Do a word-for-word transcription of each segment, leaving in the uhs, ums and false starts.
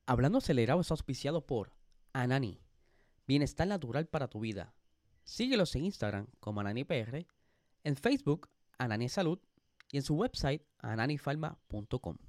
Hablando Acelerado es auspiciado por Anani, bienestar natural para tu vida. Síguelos en Instagram como AnaniPR, en Facebook Anani Salud y en su website ananifarma punto com.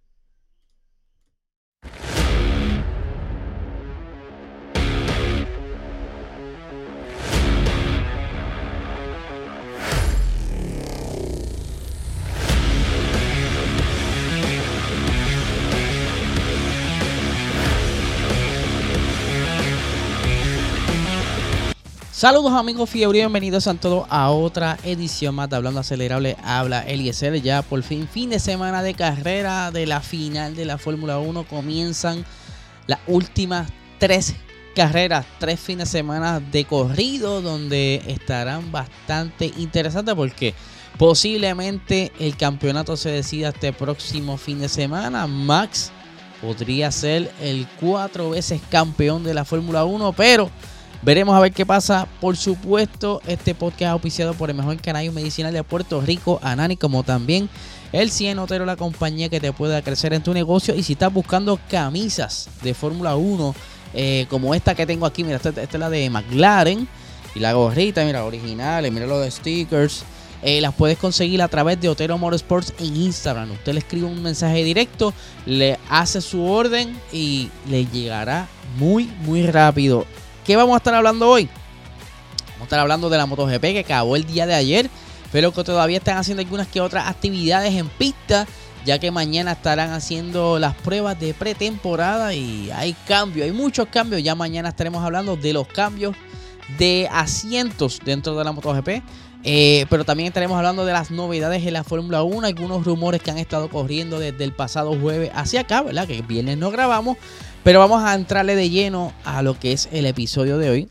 Saludos amigos fiebre, bienvenidos a todos a otra edición más de Hablando Acelerable. Habla Eliezer, ya por fin, fin de semana de carrera de la final de la Fórmula uno. Comienzan las últimas tres carreras, tres fines de semana de corrido, donde estarán bastante interesantes porque posiblemente el campeonato se decida este próximo fin de semana. Max podría ser el cuatro veces campeón de la Fórmula uno, pero veremos a ver qué pasa. Por supuesto, este podcast es auspiciado por el mejor cannabis medicinal de Puerto Rico, Anani, como también el cien Otero, la compañía que te pueda crecer en tu negocio. Y si estás buscando camisas de Fórmula uno, eh, como esta que tengo aquí, mira, esta, esta es la de McLaren, y la gorrita, mira, originales, mira los de stickers, eh, las puedes conseguir a través de Otero Motorsports en Instagram. Usted le escribe un mensaje directo, le hace su orden y le llegará muy, muy rápido. ¿Qué vamos a estar hablando hoy? Vamos a estar hablando de la MotoGP que acabó el día de ayer, pero que todavía están haciendo algunas que otras actividades en pista, ya que mañana estarán haciendo las pruebas de pretemporada y hay cambios, hay muchos cambios. Ya mañana estaremos hablando de los cambios de asientos dentro de la MotoGP, eh, pero también estaremos hablando de las novedades en la Fórmula uno, algunos rumores que han estado corriendo desde el pasado jueves hacia acá, ¿verdad? Que el viernes no grabamos. Pero vamos a entrarle de lleno a lo que es el episodio de hoy.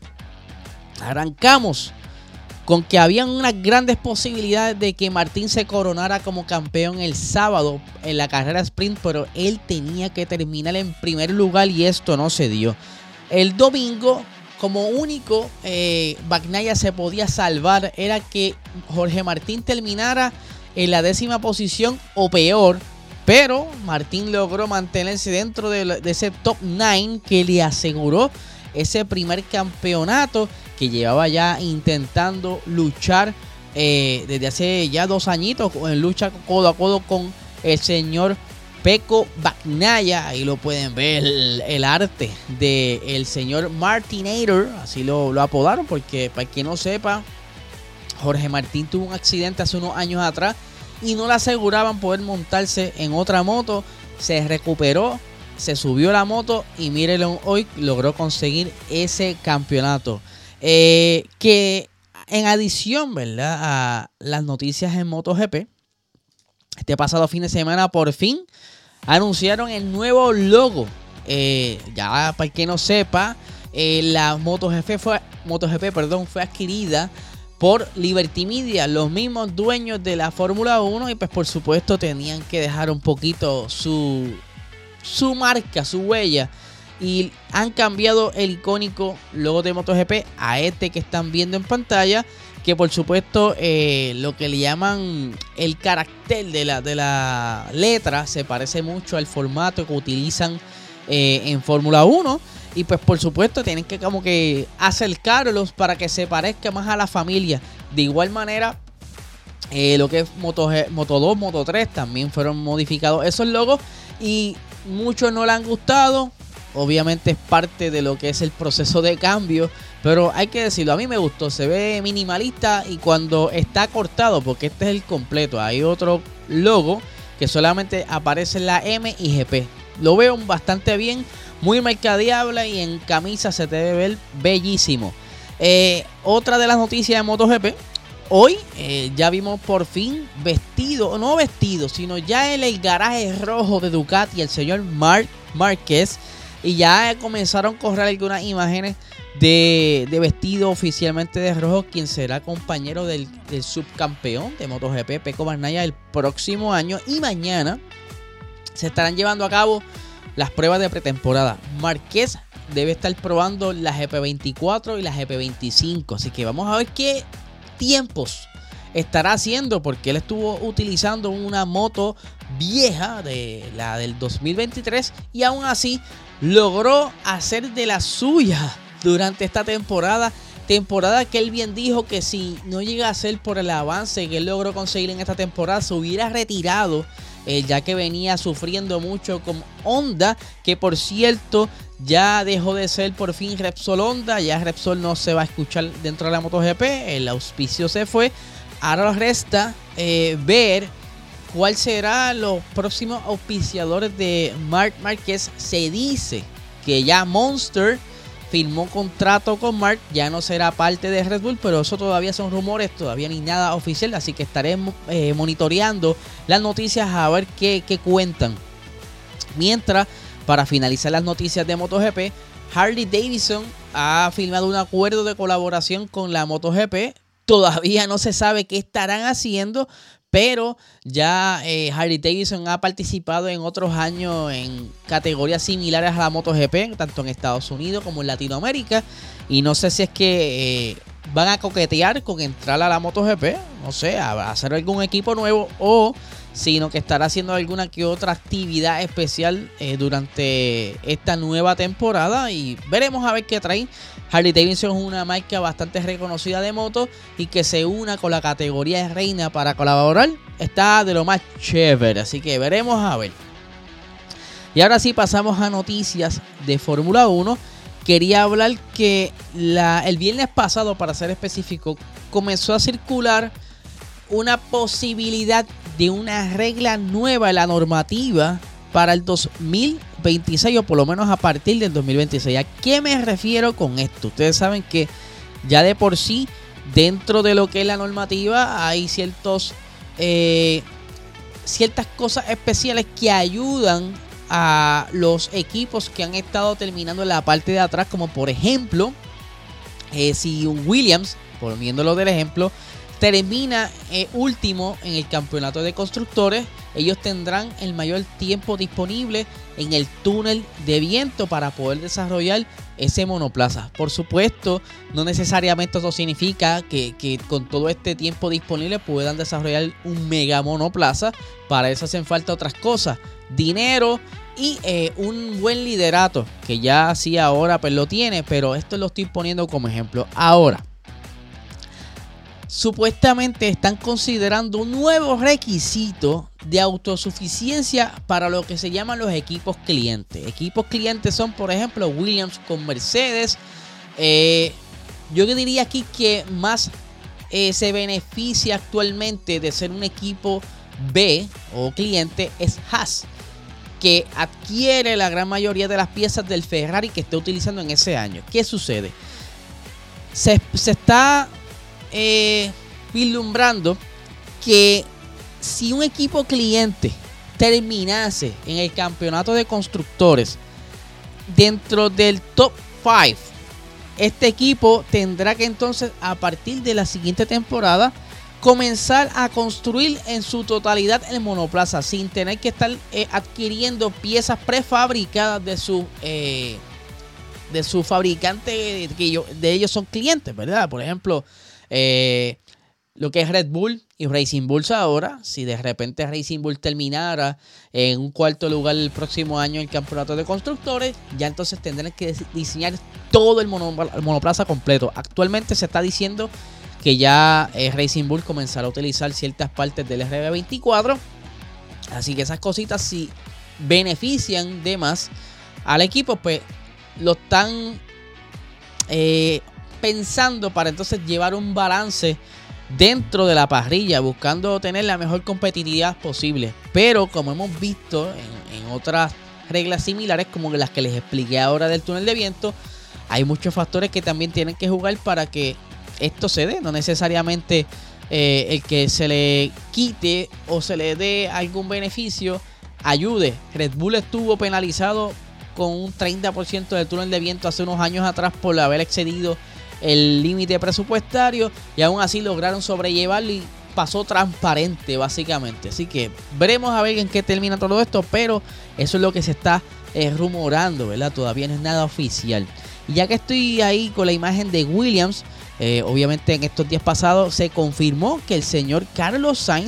Arrancamos con que habían unas grandes posibilidades de que Martín se coronara como campeón el sábado en la carrera sprint, pero él tenía que terminar en primer lugar y esto no se dio. El domingo, como único, eh, Bagnaia se podía salvar, era que Jorge Martín terminara en la décima posición o peor. Pero Martín logró mantenerse dentro de, de ese top nueve que le aseguró ese primer campeonato que llevaba ya intentando luchar eh, desde hace ya dos añitos en lucha codo a codo con el señor Pecco Bagnaia. Ahí lo pueden ver, el, el arte del señor Martinator, así lo, lo apodaron, porque para quien no sepa, Jorge Martín tuvo un accidente hace unos años atrás y no le aseguraban poder montarse en otra moto. Se recuperó, se subió a la moto y mírenlo hoy, logró conseguir ese campeonato. Eh, que en adición, ¿verdad?, a las noticias en MotoGP, este pasado fin de semana por fin anunciaron el nuevo logo. Eh, ya para el que no sepa, eh, la MotoGP fue, MotoGP, perdón, fue adquirida por Liberty Media, los mismos dueños de la Fórmula uno, y pues por supuesto tenían que dejar un poquito su, su marca, su huella, y han cambiado el icónico logo de MotoGP a este que están viendo en pantalla, que por supuesto eh, lo que le llaman el carácter de la, de la letra se parece mucho al formato que utilizan eh, en Fórmula uno. Y pues por supuesto tienen que como que acercarlos para que se parezca más a la familia. De igual manera, eh, lo que es Moto, Moto dos, Moto tres también fueron modificados esos logos. Y muchos no le han gustado. Obviamente es parte de lo que es el proceso de cambio. Pero hay que decirlo, a mí me gustó. Se ve minimalista y cuando está cortado, porque este es el completo. Hay otro logo que solamente aparece en la M y G P. Lo veo bastante bien. Muy mercadeable y en camisa se debe ver bellísimo. Eh, otra de las noticias de MotoGP. Hoy eh, ya vimos por fin vestido, no vestido, sino ya en el garaje rojo de Ducati el señor Marc Márquez. Y ya comenzaron a correr algunas imágenes de, de vestido oficialmente de rojo, quien será compañero del, del subcampeón de MotoGP, Pecco Bagnaia, el próximo año. Y mañana se estarán llevando a cabo las pruebas de pretemporada. Márquez debe estar probando la G P veinticuatro y la G P veinticinco. Así que vamos a ver qué tiempos estará haciendo, porque él estuvo utilizando una moto vieja, de la del dos mil veintitrés, y aún así logró hacer de la suya durante esta temporada. Temporada que él bien dijo que si no llega a ser por el avance que él logró conseguir en esta temporada, se hubiera retirado, eh, ya que venía sufriendo mucho con Honda, que por cierto ya dejó de ser por fin Repsol Honda. Ya Repsol no se va a escuchar dentro de la MotoGP, el auspicio se fue. Ahora resta eh, ver cuál será los próximos auspiciadores de Marc Márquez. Se dice que ya Monster firmó contrato con Marc, ya no será parte de Red Bull, pero eso todavía son rumores, todavía ni nada oficial, así que estaremos eh, monitoreando las noticias a ver qué, qué cuentan. Mientras, para finalizar las noticias de MotoGP, Harley Davidson ha firmado un acuerdo de colaboración con la MotoGP. Todavía no se sabe qué estarán haciendo, pero ya eh, Harley Davidson ha participado en otros años en categorías similares a la MotoGP, tanto en Estados Unidos como en Latinoamérica. Y no sé si es que eh, van a coquetear con entrar a la MotoGP, no sé, a hacer algún equipo nuevo, o sino que estará haciendo alguna que otra actividad especial eh, durante esta nueva temporada. Y veremos a ver qué trae. Harley Davidson es una marca bastante reconocida de moto, y que se una con la categoría de reina para colaborar está de lo más chévere, así que veremos a ver. Y ahora sí pasamos a noticias de Fórmula uno. Quería hablar que la, el viernes pasado, para ser específico, comenzó a circular una posibilidad de una regla nueva en la normativa para el dos mil veintiséis, o por lo menos a partir del dos mil veintiséis. ¿A qué me refiero con esto? Ustedes saben que ya de por sí, dentro de lo que es la normativa, hay ciertos eh, ciertas cosas especiales que ayudan a los equipos que han estado terminando en la parte de atrás, como por ejemplo, eh, si un Williams, poniéndolo del ejemplo, termina eh, último en el campeonato de constructores, ellos tendrán el mayor tiempo disponible en el túnel de viento para poder desarrollar ese monoplaza. Por supuesto, no necesariamente eso significa que, que con todo este tiempo disponible puedan desarrollar un mega monoplaza. Para eso hacen falta otras cosas: dinero y eh, un buen liderato, que ya sí ahora pues lo tiene, pero esto lo estoy poniendo como ejemplo. Ahora, supuestamente están considerando un nuevo requisito de autosuficiencia para lo que se llaman los equipos clientes. Equipos clientes son, por ejemplo, Williams con Mercedes. Eh, yo diría aquí que más eh, se beneficia actualmente de ser un equipo B o cliente es Haas, que adquiere la gran mayoría de las piezas del Ferrari que esté utilizando en ese año. ¿Qué sucede? Se, se está Eh, vislumbrando que si un equipo cliente terminase en el campeonato de constructores dentro del top cinco, este equipo tendrá que entonces, a partir de la siguiente temporada, comenzar a construir en su totalidad el monoplaza sin tener que estar eh, adquiriendo piezas prefabricadas de su eh, de su fabricante, que yo, de ellos son clientes, ¿verdad? Por ejemplo, Eh, lo que es Red Bull y Racing Bull ahora, si de repente Racing Bull terminara en un cuarto lugar el próximo año en el campeonato de constructores, ya entonces tendrán que diseñar todo el, mono, el monoplaza completo. Actualmente se está diciendo que ya eh, Racing Bull comenzará a utilizar ciertas partes del R B veinticuatro, así que esas cositas, si benefician de más al equipo, pues lo están eh, pensando para entonces llevar un balance dentro de la parrilla, buscando tener la mejor competitividad posible. Pero como hemos visto en, en otras reglas similares, como las que les expliqué ahora del túnel de viento, hay muchos factores que también tienen que jugar para que esto se dé. No necesariamente eh, el que se le quite o se le dé algún beneficio ayude. Red Bull estuvo penalizado con un treinta por ciento del túnel de viento hace unos años atrás por haber excedido el límite presupuestario, y aún así lograron sobrellevarlo y pasó transparente básicamente. Así que veremos a ver en qué termina todo esto, pero eso es lo que se está eh, rumorando, ¿verdad? Todavía no es nada oficial. Y ya que estoy ahí con la imagen de Williams, eh, obviamente en estos días pasados se confirmó que el señor Carlos Sainz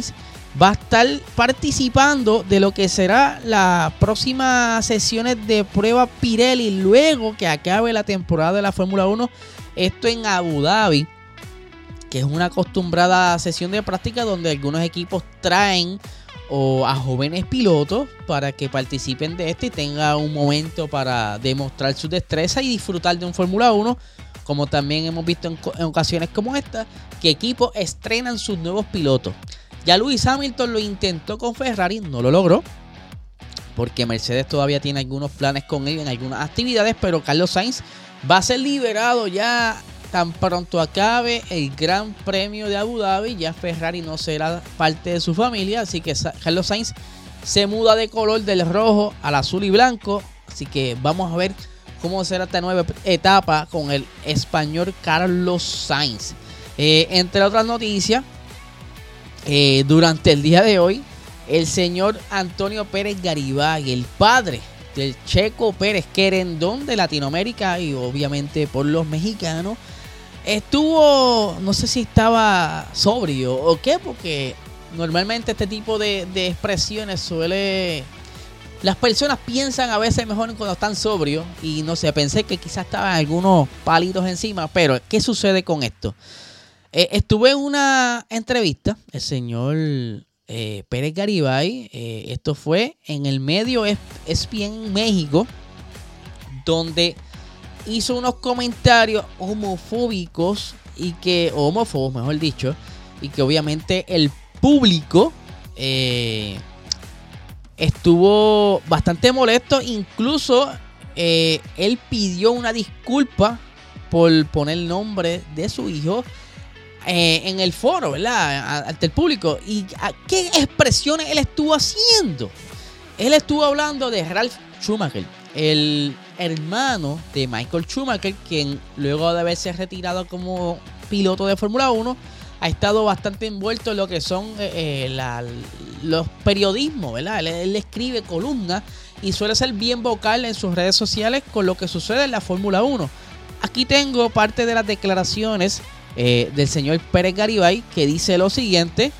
va a estar participando de lo que será las próximas sesiones de prueba Pirelli luego que acabe la temporada de la Fórmula uno. Esto en Abu Dhabi, que es una acostumbrada sesión de práctica donde algunos equipos traen o a jóvenes pilotos para que participen de esto y tengan un momento para demostrar su destreza y disfrutar de un Fórmula uno, como también hemos visto en, en ocasiones como esta, que equipos estrenan sus nuevos pilotos. Ya Lewis Hamilton lo intentó con Ferrari, no lo logró, porque Mercedes todavía tiene algunos planes con él en algunas actividades, pero Carlos Sainz va a ser liberado ya tan pronto acabe el Gran Premio de Abu Dhabi. Ya Ferrari no será parte de su familia, así que Carlos Sainz se muda de color del rojo al azul y blanco, así que vamos a ver cómo será esta nueva etapa con el español Carlos Sainz. Eh, entre otras noticias, Eh, durante el día de hoy, el señor Antonio Pérez Garibay, el padre del Checo Pérez, querendón de Latinoamérica y obviamente por los mexicanos, estuvo, no sé si estaba sobrio o qué, porque normalmente este tipo de, de expresiones suele... Las personas piensan a veces mejor cuando están sobrios y no sé, pensé que quizás estaban algunos palitos encima, pero ¿qué sucede con esto? Eh, estuve en una entrevista, el señor eh, Pérez Garibay, eh, esto fue en el medio E S P N México, donde hizo unos comentarios homofóbicos y que, o homófobos mejor dicho, y que obviamente el público eh, estuvo bastante molesto. Incluso eh, él pidió una disculpa por poner el nombre de su hijo Eh, en el foro, ¿verdad? Ante el público. ¿Y a qué expresiones él estuvo haciendo? Él estuvo hablando de Ralf Schumacher, el hermano de Michael Schumacher, quien luego de haberse retirado como piloto de Fórmula uno, ha estado bastante envuelto en lo que son eh, la, los periodismos, ¿verdad? Él, él escribe columnas y suele ser bien vocal en sus redes sociales con lo que sucede en la Fórmula uno. Aquí tengo parte de las declaraciones Eh, del señor Pérez Garibay, que dice lo siguiente: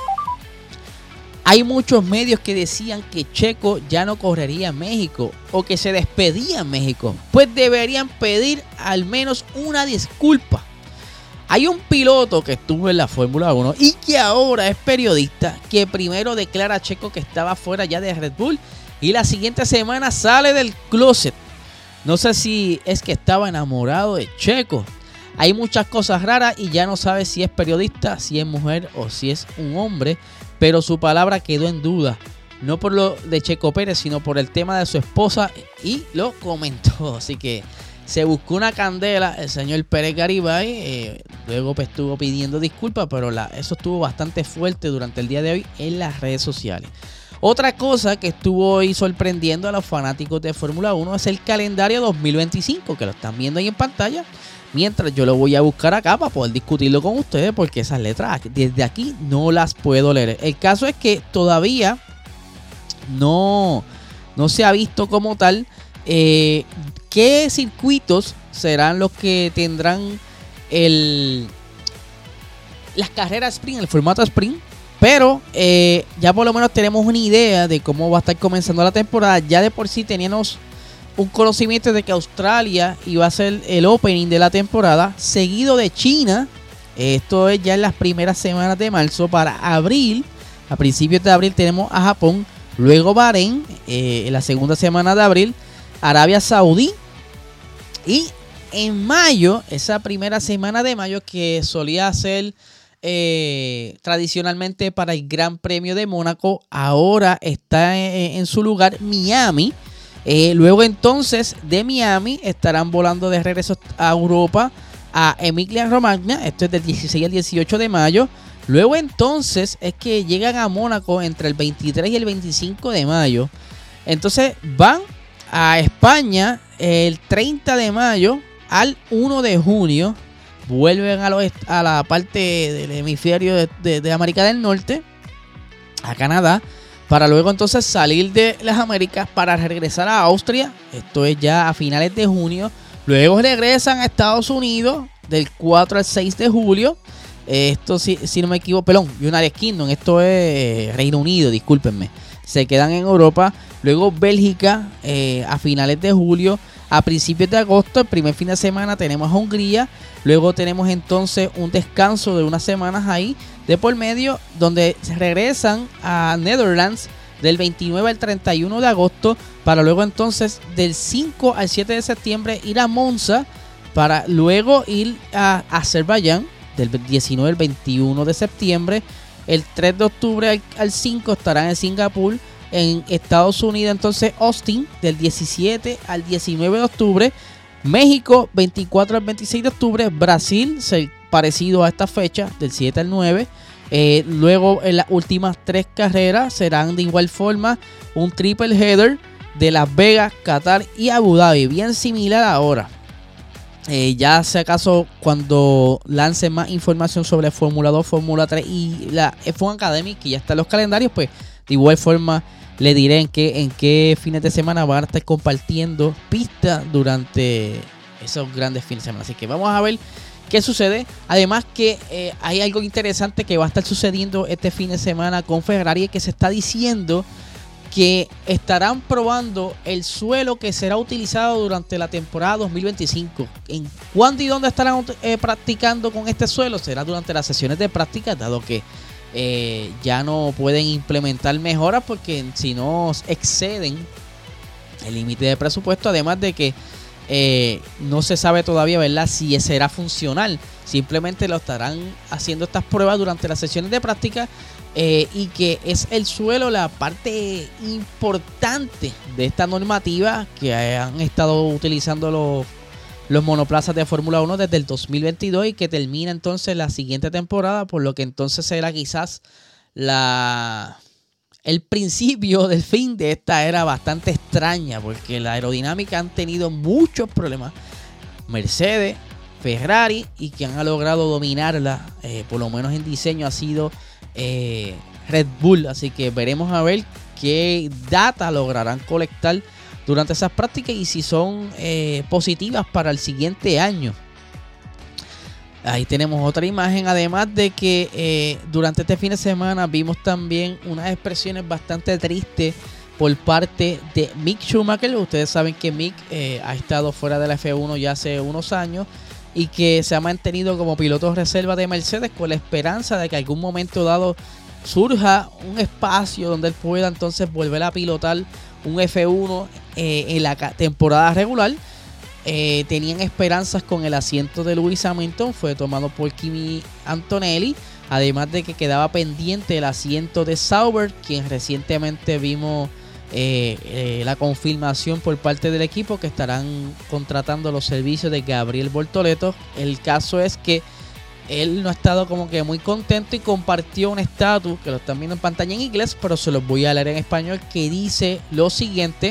hay muchos medios que decían que Checo ya no correría en México o que se despedía en México, pues deberían pedir al menos una disculpa. Hay un piloto que estuvo en la Fórmula uno y que ahora es periodista, que primero declara a Checo que estaba fuera ya de Red Bull y la siguiente semana sale del closet. No sé si es que estaba enamorado de Checo. Hay muchas cosas raras y ya no sabe si es periodista, si es mujer o si es un hombre, pero su palabra quedó en duda. No por lo de Checo Pérez, sino por el tema de su esposa, y lo comentó. Así que se buscó una candela el señor Pérez Garibay. Eh, luego pues, estuvo pidiendo disculpas, pero la, eso estuvo bastante fuerte durante el día de hoy en las redes sociales. Otra cosa que estuvo hoy sorprendiendo a los fanáticos de Fórmula uno es el calendario dos mil veinticinco, que lo están viendo ahí en pantalla. Mientras yo lo voy a buscar acá para poder discutirlo con ustedes, porque esas letras desde aquí no las puedo leer. El caso es que todavía no, no se ha visto como tal eh, qué circuitos serán los que tendrán el, las carreras sprint, el formato sprint. Pero eh, ya por lo menos tenemos una idea de cómo va a estar comenzando la temporada. Ya de por sí teníamos un conocimiento de que Australia iba a ser el opening de la temporada, seguido de China. Esto es ya en las primeras semanas de marzo. Para abril, a principios de abril tenemos a Japón, luego Bahrein, eh, en la segunda semana de abril, Arabia Saudí, y en mayo, esa primera semana de mayo que solía ser eh, tradicionalmente para el Gran Premio de Mónaco, ahora está en, en su lugar Miami. Eh, luego entonces de Miami estarán volando de regreso a Europa, a Emilia-Romagna. Esto es del dieciséis al dieciocho de mayo. Luego entonces es que llegan a Mónaco entre el veintitrés y el veinticinco de mayo. Entonces van a España el treinta de mayo al uno de junio. Vuelven a, lo, a la parte del hemisferio de, de, de América del Norte, a Canadá, para luego entonces salir de las Américas para regresar a Austria. Esto es ya a finales de junio. Luego regresan a Estados Unidos del cuatro al seis de julio. Esto, si, si no me equivoco, perdón, United Kingdom, esto es Reino Unido, discúlpenme. Se quedan en Europa. Luego Bélgica eh, a finales de julio. A principios de agosto, el primer fin de semana, tenemos a Hungría. Luego tenemos entonces un descanso de unas semanas ahí de por medio, donde regresan a Netherlands del veintinueve al treinta y uno de agosto, para luego entonces del cinco al siete de septiembre ir a Monza, para luego ir a Azerbaiyán del diecinueve al veintiuno de septiembre. El tres de octubre al, al cinco estarán en Singapur. En Estados Unidos entonces Austin del diecisiete al diecinueve de octubre. México veinticuatro al veintiséis de octubre. Brasil parecido a esta fecha del siete al nueve. Eh, luego en las últimas tres carreras serán de igual forma un triple header de Las Vegas, Qatar y Abu Dhabi, bien similar ahora. Eh, ya si acaso cuando lancen más información sobre Fórmula dos, Fórmula tres y la F uno Academy, que ya están los calendarios, pues de igual forma le diré en qué, en qué fines de semana van a estar compartiendo pistas durante esos grandes fines de semana. Así que vamos a ver qué sucede. Además que eh, hay algo interesante que va a estar sucediendo este fin de semana con Ferrari, que se está diciendo que estarán probando el suelo que será utilizado durante la temporada dos mil veinticinco. ¿En cuándo y dónde estarán eh, practicando con este suelo? Será durante las sesiones de práctica, dado que eh, ya no pueden implementar mejoras porque si no exceden el límite de presupuesto. Además de que eh, no se sabe todavía, ¿verdad?, si será funcional. Simplemente lo estarán haciendo estas pruebas durante las sesiones de práctica. Eh, y que es el suelo la parte importante de esta normativa que han estado utilizando los, los monoplazas de Fórmula uno desde el dos mil veintidós y que termina entonces la siguiente temporada, por lo que entonces será quizás la, el principio del fin de esta era bastante extraña, porque la aerodinámica han tenido muchos problemas. Mercedes, Ferrari, y que han logrado dominarla, eh, por lo menos en diseño, ha sido Eh, Red Bull. Así que veremos a ver qué data lograrán colectar durante esas prácticas y si son eh, positivas para el siguiente año. Ahí tenemos otra imagen, además de que eh, durante este fin de semana vimos también unas expresiones bastante tristes por parte de Mick Schumacher. Ustedes saben que Mick eh, ha estado fuera de la F uno ya hace unos años y que se ha mantenido como piloto reserva de Mercedes con la esperanza de que algún momento dado surja un espacio donde él pueda entonces volver a pilotar un F uno eh, en la temporada regular. Eh, tenían esperanzas con el asiento de Lewis Hamilton, fue tomado por Kimi Antonelli, además de que quedaba pendiente el asiento de Sauber, quien recientemente vimos Eh, eh, la confirmación por parte del equipo que estarán contratando los servicios de Gabriel Bortoleto. El caso es que él no ha estado como que muy contento y compartió un estatus que lo están viendo en pantalla en inglés, pero se los voy a leer en español, que dice lo siguiente: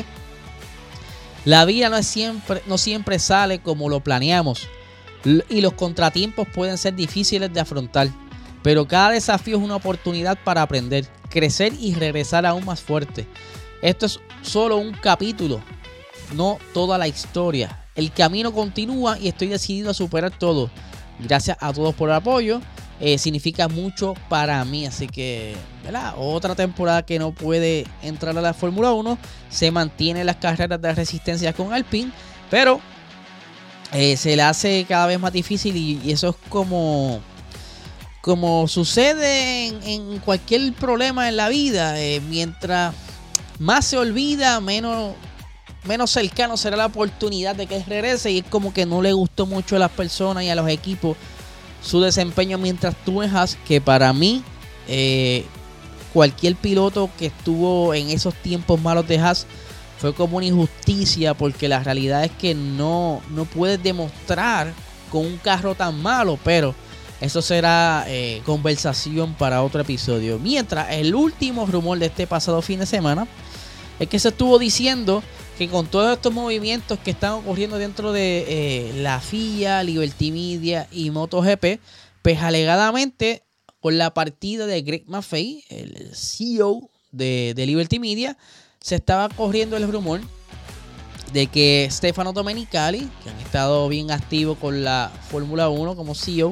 la vida no es siempre, no siempre sale como lo planeamos y los contratiempos pueden ser difíciles de afrontar, pero cada desafío es una oportunidad para aprender, crecer y regresar aún más fuerte. Esto es solo un capítulo, no toda la historia. El camino continúa y estoy decidido a superar todo. Gracias a todos por el apoyo. Eh, significa mucho para mí. Así que, ¿verdad?, otra temporada que no puede entrar a la Fórmula uno. Se mantiene las carreras de resistencia con Alpine, pero eh, se le hace cada vez más difícil y, y eso es como... como sucede en, en cualquier problema en la vida. Eh, mientras más se olvida, menos, menos cercano será la oportunidad de que regrese. Y es como que no le gustó mucho a las personas y a los equipos su desempeño mientras estuvo en Haas, que para mí eh, cualquier piloto que estuvo en esos tiempos malos de Haas fue como una injusticia, porque la realidad es que no, no puedes demostrar con un carro tan malo, pero eso será eh, conversación para otro episodio. Mientras, el último rumor de este pasado fin de semana es que se estuvo diciendo que con todos estos movimientos que están ocurriendo dentro de eh, la F I A, Liberty Media y MotoGP, pues alegadamente con la partida de Greg Maffei, el C E O de, de Liberty Media, se estaba corriendo el rumor de que Stefano Domenicali, que han estado bien activo con la Fórmula uno como C E O,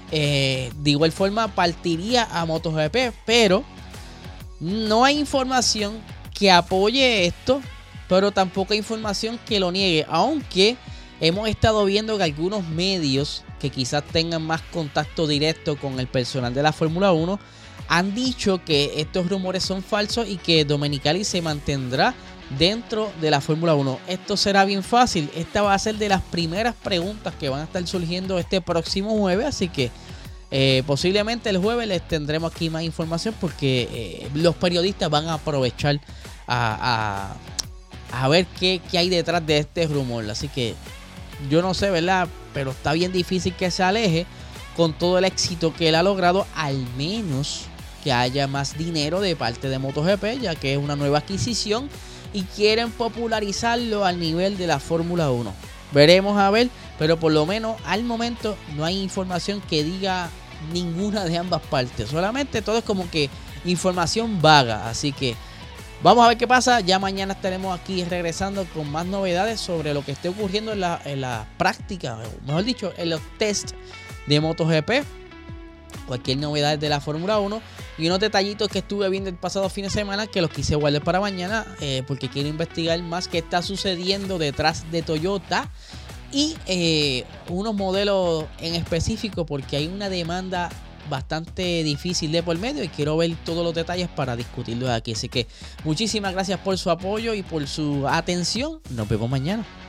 Eh, de igual forma partiría a MotoGP, pero no hay información que apoye esto, pero tampoco hay información que lo niegue, aunque hemos estado viendo que algunos medios que quizás tengan más contacto directo con el personal de la Fórmula uno han dicho que estos rumores son falsos y que Domenicali se mantendrá dentro de la Fórmula uno. Esto será bien fácil. Esta va a ser de las primeras preguntas que van a estar surgiendo este próximo jueves, así que eh, posiblemente el jueves les tendremos aquí más información porque eh, los periodistas van a aprovechar a, a, a ver qué, qué hay detrás de este rumor. Así que yo no sé, ¿verdad? Pero está bien difícil que se aleje con todo el éxito que él ha logrado, al menos que haya más dinero de parte de MotoGP, ya que es una nueva adquisición y quieren popularizarlo al nivel de la Fórmula uno. Veremos a ver, pero por lo menos al momento no hay información que diga ninguna de ambas partes. Solamente todo es como que información vaga. Así que vamos a ver qué pasa. Ya mañana estaremos aquí regresando con más novedades sobre lo que esté ocurriendo en la, en la práctica, mejor dicho, en los tests de MotoGP. Cualquier novedad de la Fórmula uno y unos detallitos que estuve viendo el pasado fin de semana que los quise guardar para mañana eh, porque quiero investigar más qué está sucediendo detrás de Toyota y eh, unos modelos en específico, porque hay una demanda bastante difícil de por medio y quiero ver todos los detalles para discutirlos aquí. Así que muchísimas gracias por su apoyo y por su atención. Nos vemos mañana.